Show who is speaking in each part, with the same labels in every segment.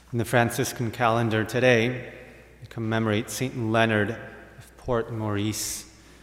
Speaker 1: In the Franciscan calendar today, we commemorate St. Leonard of Port Maurice.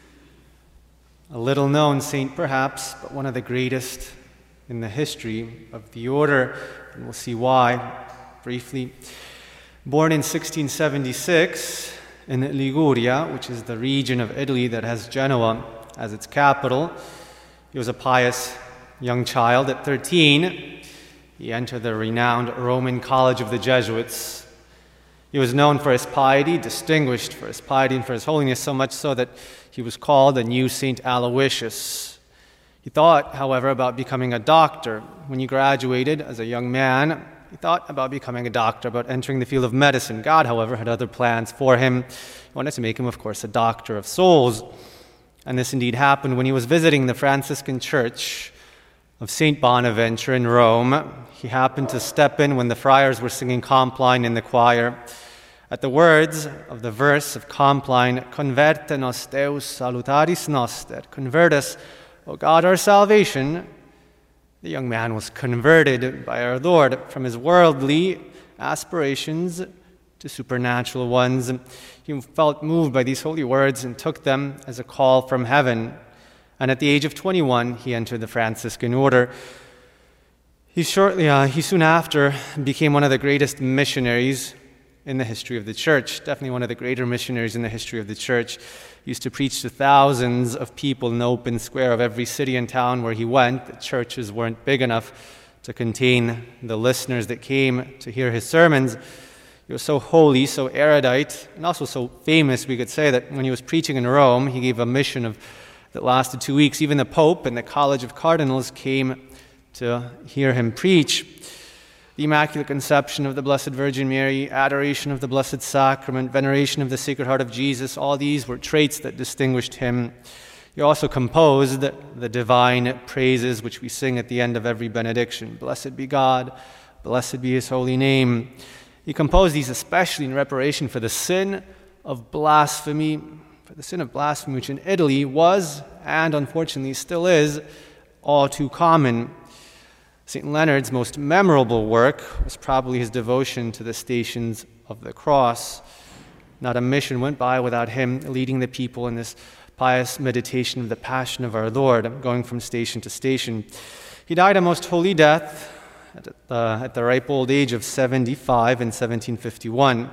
Speaker 1: A little-known saint, perhaps, but one of the greatest in the history of the order, and we'll see why briefly. Born in 1676 in Liguria, which is the region of Italy that has Genoa as its capital, he was a pious young child. At 13, he entered the renowned Roman College of the Jesuits. He was known for his piety, distinguished for his piety and for his holiness, so much so that he was called the new Saint Aloysius. He thought, however, about becoming a doctor. When he graduated as a young man, he thought about becoming a doctor, about entering the field of medicine. God, however, had other plans for him. He wanted to make him, of course, a doctor of souls. And this indeed happened when he was visiting the Franciscan church of St. Bonaventure in Rome. He happened to step in when the friars were singing Compline in the choir. At the words of the verse of Compline, "Converte nos Deus salutaris noster," convert us, O God, our salvation, the young man was converted by our Lord from his worldly aspirations to supernatural ones. He felt moved by these holy words and took them as a call from heaven. And at the age of 21, he entered the Franciscan order. He soon after became one of the greatest missionaries in the history of the church, definitely one of the greater missionaries in the history of the church. He used to preach to thousands of people in the open square of every city and town where he went. The churches weren't big enough to contain the listeners that came to hear his sermons. He was so holy, so erudite, and also so famous, we could say, that when he was preaching in Rome, he gave a mission that lasted 2 weeks. Even the Pope and the College of Cardinals came to hear him preach. The Immaculate Conception of the Blessed Virgin Mary, adoration of the Blessed Sacrament, veneration of the Sacred Heart of Jesus, all these were traits that distinguished him. He also composed the divine praises which we sing at the end of every benediction. Blessed be God, blessed be his holy name. He composed these especially in reparation for the sin of blasphemy, which in Italy was, and unfortunately still is, all too common. St. Leonard's most memorable work was probably his devotion to the Stations of the Cross. Not a mission went by without him leading the people in this pious meditation of the Passion of our Lord, going from station to station. He died a most holy death at the ripe old age of 75 in 1751.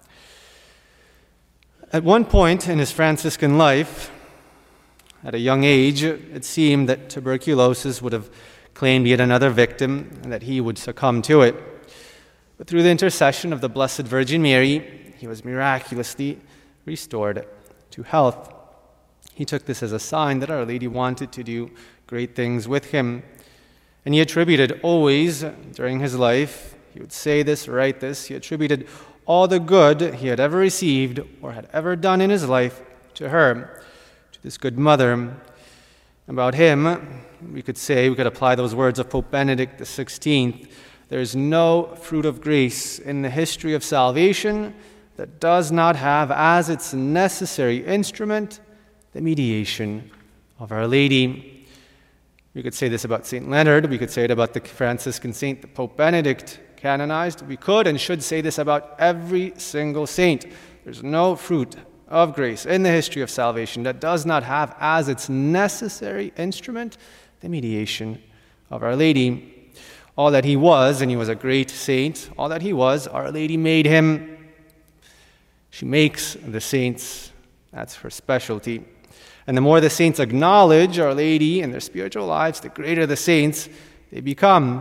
Speaker 1: At one point in his Franciscan life, at a young age, it seemed that tuberculosis would have claimed yet another victim and that he would succumb to it. But through the intercession of the Blessed Virgin Mary, he was miraculously restored to health. He took this as a sign that Our Lady wanted to do great things with him. And he attributed always, during his life, he would say this, write this, he attributed all the good he had ever received or had ever done in his life to her, to this good mother. About him, we could apply those words of Pope Benedict XVI, there is no fruit of grace in the history of salvation that does not have as its necessary instrument the mediation of Our Lady. We could say this about St. Leonard, we could say it about the Franciscan saint that Pope Benedict canonized. We could and should say this about every single saint. There's no fruit of grace in the history of salvation that does not have as its necessary instrument the mediation of Our Lady. All that he was, and he was a great saint, all that he was, Our Lady made him. She makes the saints. That's her specialty. And the more the saints acknowledge Our Lady in their spiritual lives, the greater the saints they become.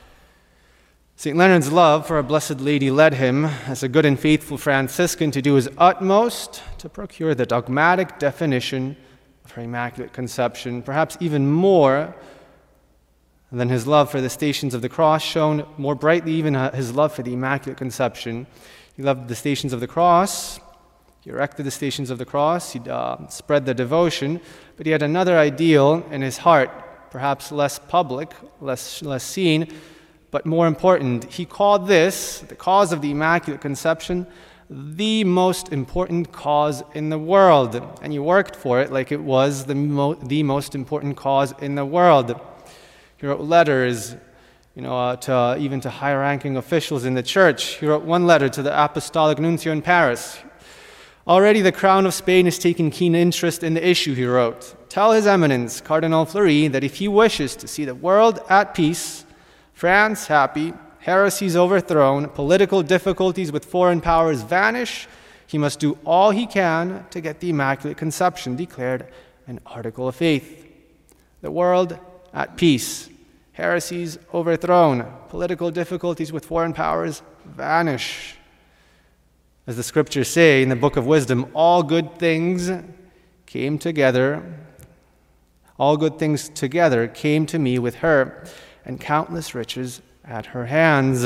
Speaker 1: St. Leonard's love for our Blessed Lady led him, as a good and faithful Franciscan, to do his utmost to procure the dogmatic definition of her Immaculate Conception, perhaps even more than his love for the Stations of the Cross, shown more brightly even his love for the Immaculate Conception. He loved the Stations of the Cross. He erected the Stations of the Cross. He spread the devotion, but he had another ideal in his heart, perhaps less public, less seen, but more important. He called this, the cause of the Immaculate Conception, the most important cause in the world. And he worked for it like it was the most important cause in the world. He wrote letters even to high-ranking officials in the church. He wrote one letter to the Apostolic Nuncio in Paris. Already the crown of Spain has taken keen interest in the issue, he wrote. Tell His Eminence, Cardinal Fleury, that if he wishes to see the world at peace, France happy, heresies overthrown, political difficulties with foreign powers vanish, he must do all he can to get the Immaculate Conception declared an article of faith. The world at peace, heresies overthrown, political difficulties with foreign powers vanish. As the scriptures say in the Book of Wisdom, all good things came together. All good things together came to me with her, and countless riches at her hands.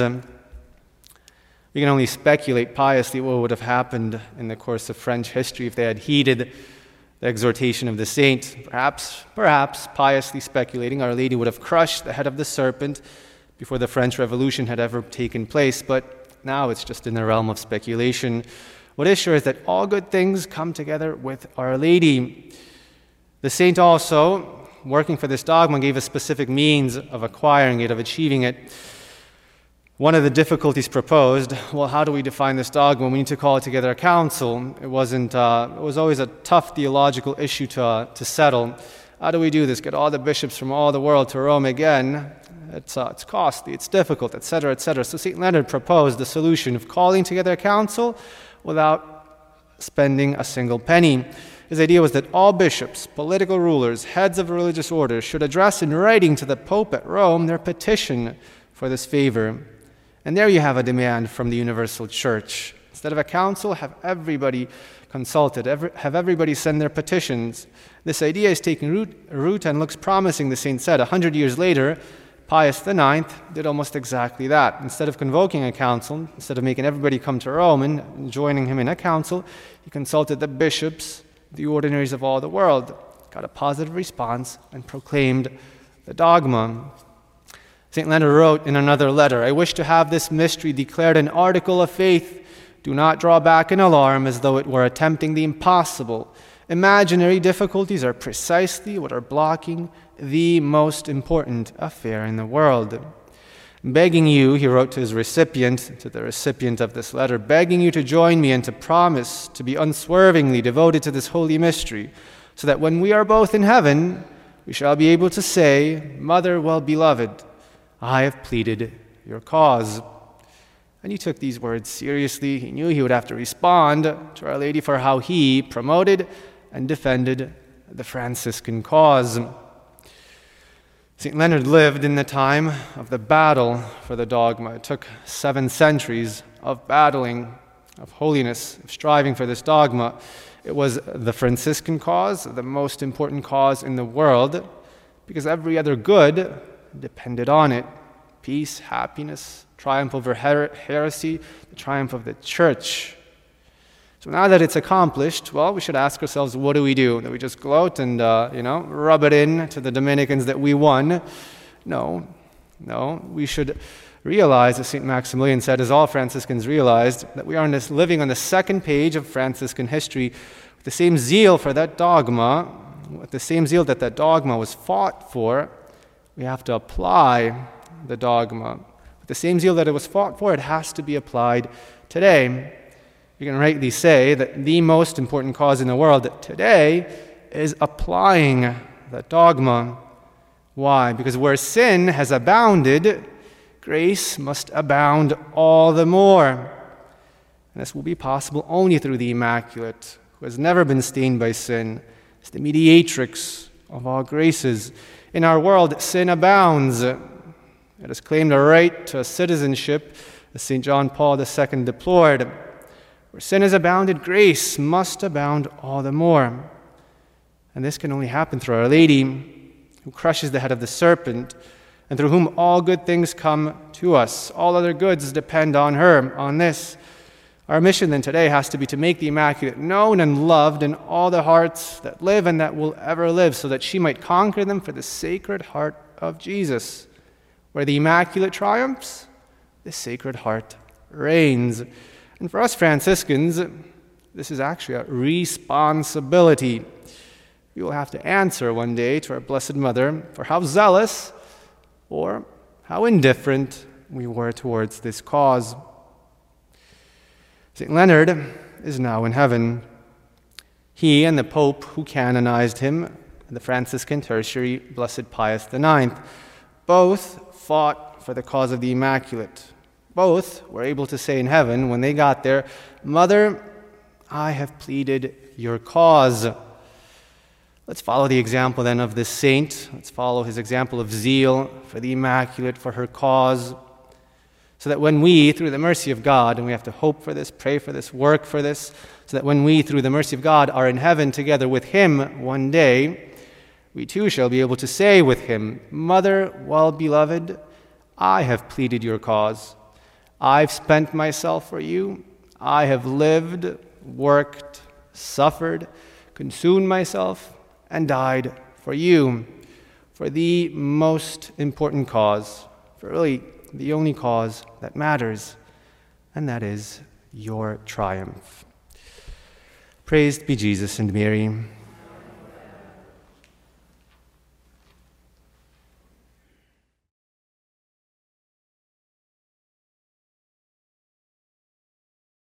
Speaker 1: We can only speculate piously what would have happened in the course of French history if they had heeded the exhortation of the saint. Perhaps, piously speculating, Our Lady would have crushed the head of the serpent before the French Revolution had ever taken place, but now it's just in the realm of speculation. What is sure is that all good things come together with Our Lady. The saint also, working for this dogma, gave a specific means of acquiring it, of achieving it. One of the difficulties proposed, well, how do we define this dogma? We need to call it together a council. It was always a tough theological issue to settle. How do we do this? Get all the bishops from all the world to Rome again? It's costly, it's difficult, etc., etc. So St. Leonard proposed the solution of calling together a council without spending a single penny. His idea was that all bishops, political rulers, heads of religious orders should address in writing to the Pope at Rome their petition for this favor. And there you have a demand from the universal church. Instead of a council, have everybody consulted, have everybody send their petitions. This idea is taking root and looks promising, the saint said. 100 years later, Pius IX did almost exactly that. Instead of convoking a council, instead of making everybody come to Rome and joining him in a council, he consulted the bishops, the ordinaries of all the world, got a positive response, and proclaimed the dogma. St. Leonard wrote in another letter, I wish to have this mystery declared an article of faith. Do not draw back in alarm as though it were attempting the impossible. Imaginary difficulties are precisely what are blocking the most important affair in the world. Begging you, he wrote to the recipient of this letter, begging you to join me and to promise to be unswervingly devoted to this holy mystery, so that when we are both in heaven, we shall be able to say, Mother well-beloved, I have pleaded your cause. And he took these words seriously. He knew he would have to respond to Our Lady for how he promoted and defended the Franciscan cause. St. Leonard lived in the time of the battle for the dogma. It took 7 centuries of battling, of holiness, of striving for this dogma. It was the Franciscan cause, the most important cause in the world, because every other good depended on it. Peace, happiness, triumph over heresy, the triumph of the church. So now that it's accomplished, well, we should ask ourselves, what do we do? Do we just gloat and, rub it in to the Dominicans that we won? No. We should realize, as St. Maximilian said, as all Franciscans realized, that we are living on the second page of Franciscan history with the same zeal for that dogma, with the same zeal that dogma was fought for. We have to apply the dogma. With the same zeal that it was fought for, it has to be applied today. You can rightly say that the most important cause in the world today is applying the dogma. Why? Because where sin has abounded, grace must abound all the more. And this will be possible only through the Immaculate, who has never been stained by sin. It's the mediatrix of all graces. In our world, sin abounds. It has claimed a right to citizenship, as St. John Paul II deplored. Where sin has abounded, grace must abound all the more. And this can only happen through Our Lady, who crushes the head of the serpent, and through whom all good things come to us. All other goods depend on her, on this. Our mission then today has to be to make the Immaculate known and loved in all the hearts that live and that will ever live, so that she might conquer them for the Sacred Heart of Jesus. Where the Immaculate triumphs, the Sacred Heart reigns. And for us Franciscans, this is actually a responsibility. We will have to answer one day to our Blessed Mother for how zealous or how indifferent we were towards this cause. St. Leonard is now in heaven. He and the Pope who canonized him, the Franciscan Tertiary, Blessed Pius IX, both fought for the cause of the Immaculate. Both were able to say in heaven, when they got there, "Mother, I have pleaded your cause." Let's follow the example then of this saint. Let's follow his example of zeal for the Immaculate, for her cause, so that when we, through the mercy of God, and we have to hope for this, pray for this, work for this, so that when we, through the mercy of God, are in heaven together with him one day, we too shall be able to say with him, "Mother, well-beloved, I have pleaded your cause. I've spent myself for you. I have lived, worked, suffered, consumed myself, and died for you, for the most important cause, for really the only cause that matters, and that is your triumph." Praised be Jesus and Mary.